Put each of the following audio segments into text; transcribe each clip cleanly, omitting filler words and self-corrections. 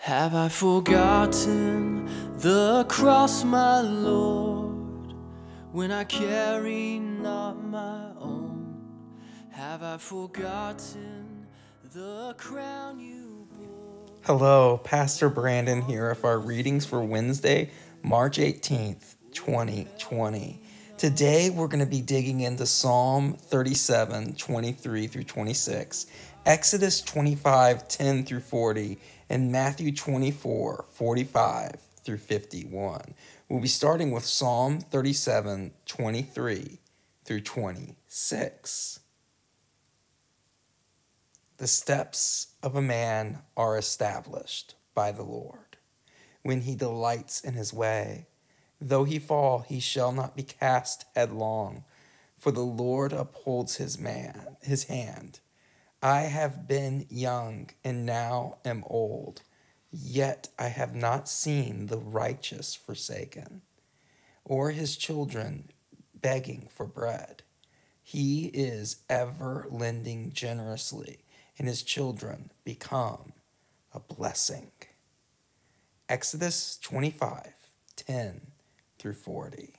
Have I forgotten the cross, my Lord, when I carry not my own? Have I forgotten the crown you bore? Hello, Pastor Brandon here of our readings for Wednesday, March 18th, 2020. Today we're going to be digging into Psalm 37, 23 through 26, Exodus 25, 10 through 40, and Matthew 24, 45 through 51. We'll be starting with Psalm 37, 23 through 26. The steps of a man are established by the Lord, when he delights in his way. Though he fall, he shall not be cast headlong, for the Lord upholds his hand. I have been young and now am old, yet I have not seen the righteous forsaken, or his children begging for bread. He is ever lending generously, and his children become a blessing. Exodus 25, 10 through 40.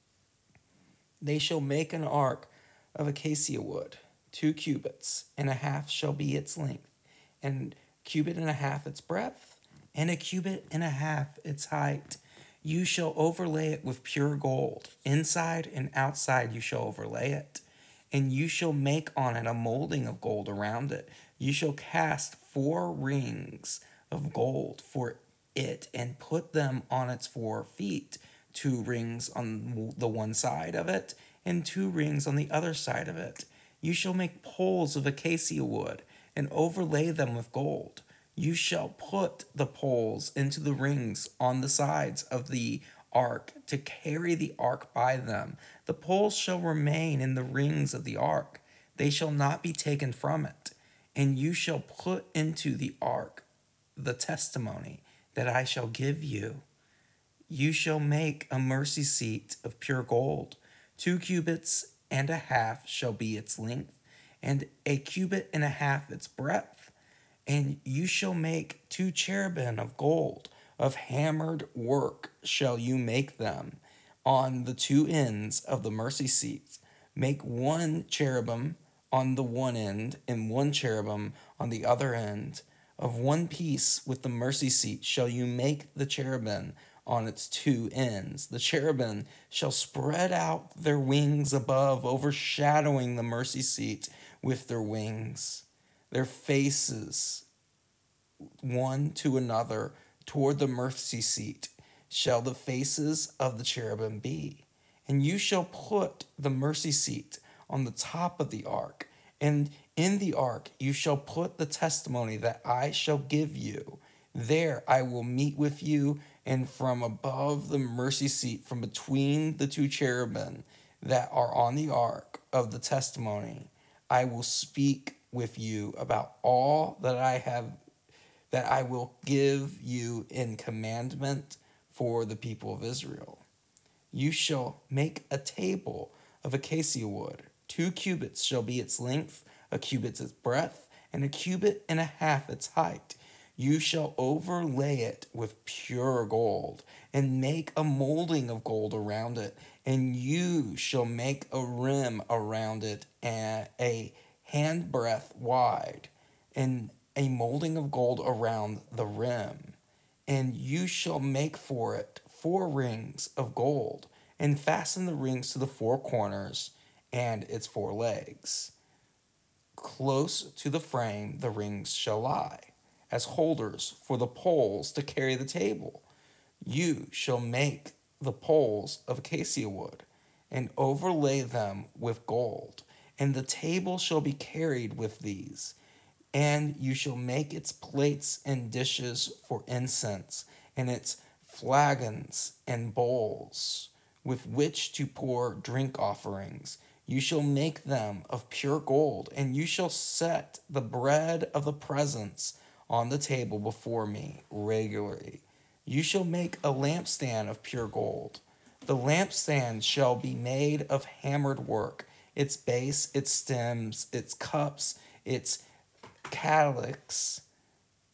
They shall make an ark of acacia wood, 2 cubits and a half shall be its length, and a cubit and a half its breadth, and a cubit and a half its height. You shall overlay it with pure gold. Inside and outside you shall overlay it. And you shall make on it a molding of gold around it. You shall cast 4 rings of gold for it and put them on its 4 feet, 2 rings on the one side of it and 2 rings on the other side of it. You shall make poles of acacia wood and overlay them with gold. You shall put the poles into the rings on the sides of the ark to carry the ark by them. The poles shall remain in the rings of the ark. They shall not be taken from it. And you shall put into the ark the testimony that I shall give you. You shall make a mercy seat of pure gold. 2 cubits and a half shall be its length, and a cubit and a half its breadth. And you shall make 2 cherubim of gold. Of hammered work shall you make them. On the 2 ends of the mercy seats, make 1 cherubim on the one end, and 1 cherubim on the other end. Of one piece with the mercy seat shall you make the cherubim on its 2 ends. The cherubim shall spread out their wings above, overshadowing the mercy seat with their wings. Their faces one to another toward the mercy seat shall the faces of the cherubim be. And you shall put the mercy seat on the top of the ark, and in the ark you shall put the testimony that I shall give you. There I will meet with you, and from above the mercy seat, from between the 2 cherubim that are on the ark of the testimony, I will speak with you about all that I will give you in commandment for the people of Israel. You shall make a table of acacia wood. 2 cubits shall be its length, a cubit its breadth, and a cubit and a half its height. You shall overlay it with pure gold, and make a molding of gold around it. And you shall make a rim around it, a handbreadth wide, and a molding of gold around the rim. And you shall make for it 4 rings of gold, and fasten the rings to the 4 corners and its 4 legs. Close to the frame the rings shall lie, as holders for the poles to carry the table. You shall make the poles of acacia wood, and overlay them with gold, and the table shall be carried with these. And you shall make its plates and dishes for incense, and its flagons and bowls with which to pour drink offerings. You shall make them of pure gold, and you shall set the bread of the presence on the table before me regularly. You shall make a lampstand of pure gold. The lampstand shall be made of hammered work, its base, its stems, its cups, its calyx,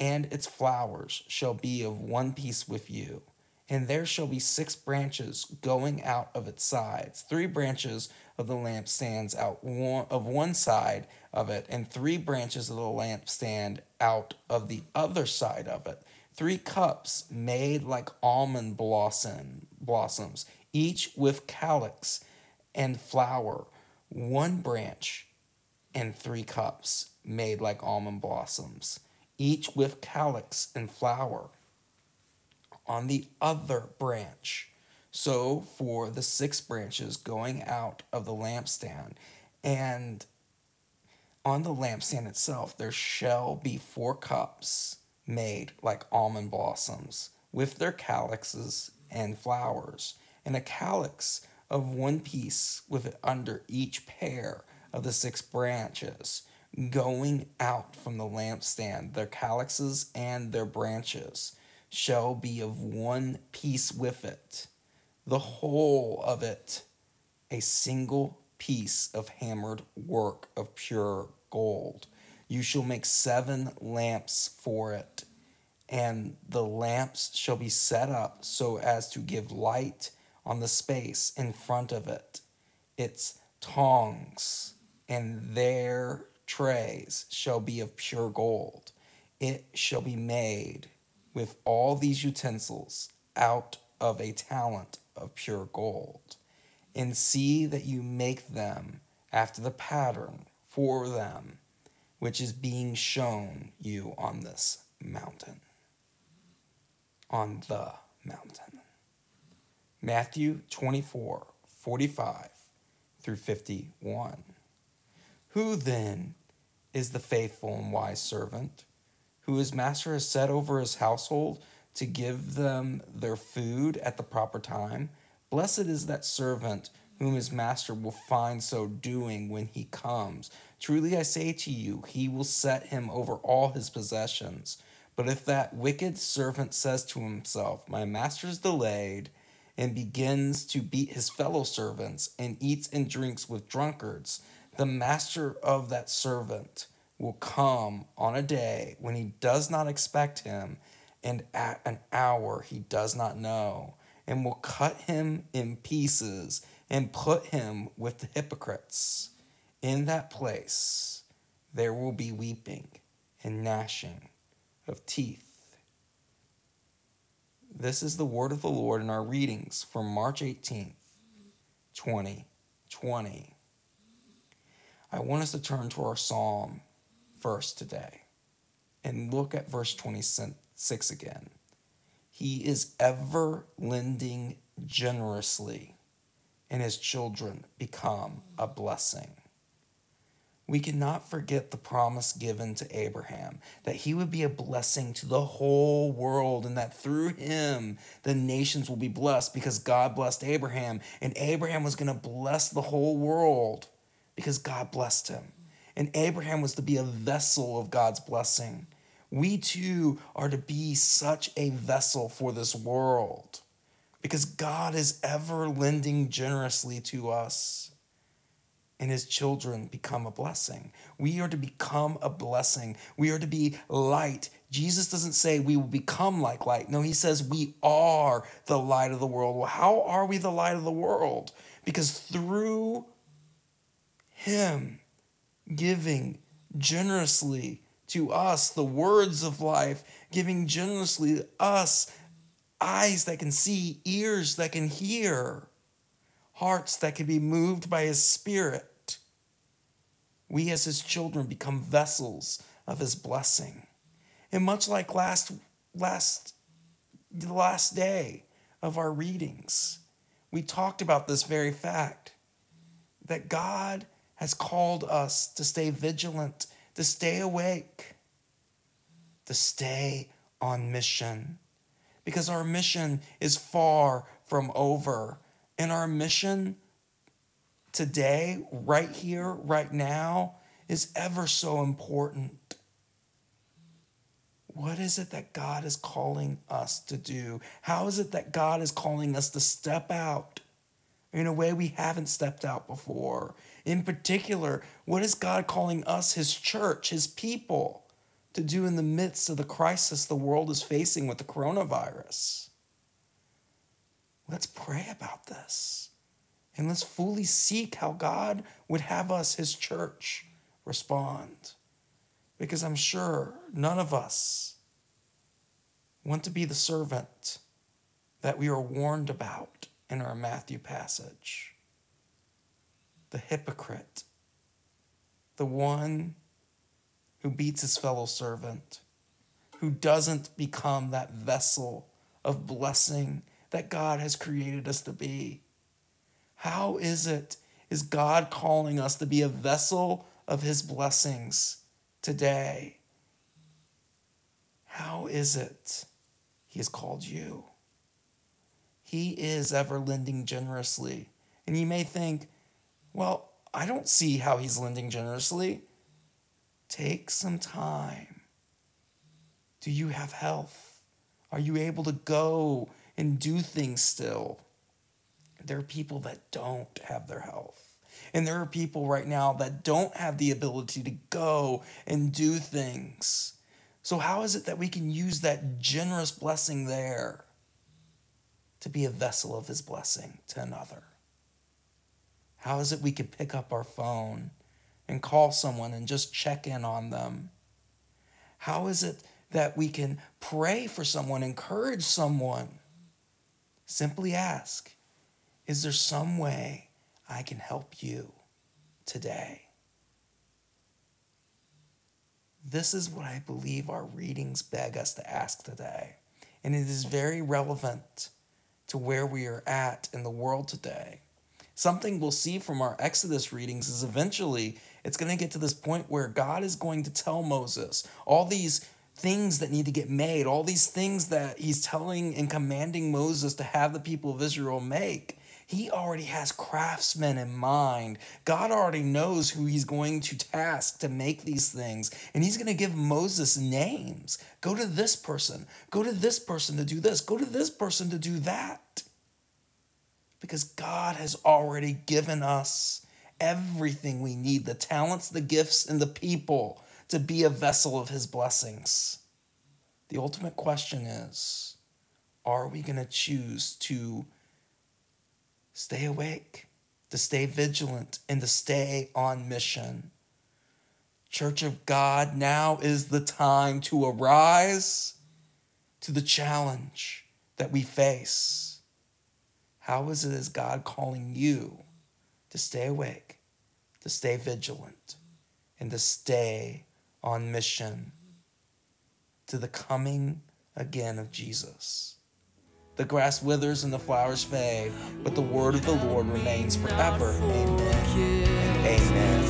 and its flowers shall be of one piece with you. And there shall be 6 branches going out of its sides, 3 branches of the lampstands out of one side of it, and 3 branches of the lampstand out of the other side of it. 3 cups made like almond blossoms, each with calyx and flower. 1 branch and 3 cups made like almond blossoms, each with calyx and flower on the other branch. So for the 6 branches going out of the lampstand, and on the lampstand itself there shall be 4 cups made like almond blossoms, with their calyxes and flowers, and a calyx of one piece with it under each pair of the 6 branches going out from the lampstand. Their calyxes and their branches shall be of one piece with it, the whole of it a single piece of hammered work of pure gold. You shall make 7 lamps for it, and the lamps shall be set up so as to give light on the space in front of it. Its tongs and their trays shall be of pure gold. It shall be made with all these utensils out of a talent of pure gold. And see that you make them after the pattern for them, which is being shown you on this mountain. On the mountain. Matthew 24:45 through 51. Who then is the faithful and wise servant, who his master has set over his household to give them their food at the proper time? Blessed is that servant whom his master will find so doing when he comes. Truly I say to you, he will set him over all his possessions. But if that wicked servant says to himself, my master is delayed, and begins to beat his fellow servants and eats and drinks with drunkards, the master of that servant will come on a day when he does not expect him, and at an hour he does not know, and will cut him in pieces and put him with the hypocrites. In that place there will be weeping and gnashing of teeth. This is the word of the Lord in our readings from March 18th, 2020. I want us to turn to our psalm verse today and look at verse 26 again. He is ever lending generously, and his children become a blessing. We cannot forget the promise given to Abraham that he would be a blessing to the whole world, and that through him the nations will be blessed, because God blessed Abraham, and Abraham was going to bless the whole world because God blessed him. And Abraham was to be a vessel of God's blessing. We too are to be such a vessel for this world, because God is ever lending generously to us, and his children become a blessing. We are to become a blessing. We are to be light. Jesus doesn't say we will become like light. No, he says we are the light of the world. Well, how are we the light of the world? Because through him giving generously to us the words of life, giving generously to us eyes that can see, ears that can hear, hearts that can be moved by his Spirit, we as his children become vessels of his blessing. And much like the last day of our readings, we talked about this very fact, that God has called us to stay vigilant, to stay awake, to stay on mission. Because our mission is far from over. And our mission today, right here, right now, is ever so important. What is it that God is calling us to do? How is it that God is calling us to step out in a way we haven't stepped out before? In particular, what is God calling us, his church, his people, to do in the midst of the crisis the world is facing with the coronavirus? Let's pray about this. And let's fully seek how God would have us, his church, respond. Because I'm sure none of us want to be the servant that we are warned about in our Matthew passage. The hypocrite, the one who beats his fellow servant, who doesn't become that vessel of blessing that God has created us to be. How is God calling us to be a vessel of his blessings today? How is it he has called you? He is ever lending generously. And you may think, well, I don't see how he's lending generously. Take some time. Do you have health? Are you able to go and do things still? There are people that don't have their health. And there are people right now that don't have the ability to go and do things. So how is it that we can use that generous blessing there to be a vessel of his blessing to another? How is it we could pick up our phone and call someone and just check in on them? How is it that we can pray for someone, encourage someone? Simply ask, is there some way I can help you today? This is what I believe our readings beg us to ask today. And it is very relevant to where we are at in the world today. Something we'll see from our Exodus readings is eventually it's going to get to this point where God is going to tell Moses all these things that need to get made, all these things that he's telling and commanding Moses to have the people of Israel make. He already has craftsmen in mind. God already knows who he's going to task to make these things. And he's going to give Moses names. Go to this person. Go to this person to do this. Go to this person to do that. Because God has already given us everything we need, the talents, the gifts, and the people to be a vessel of his blessings. The ultimate question is, are we going to choose to stay awake, to stay vigilant, and to stay on mission? Church of God, now is the time to arise to the challenge that we face. How is God calling you to stay awake, to stay vigilant, and to stay on mission to the coming again of Jesus? The grass withers and the flowers fade, but the word of the Lord remains forever. Amen and amen.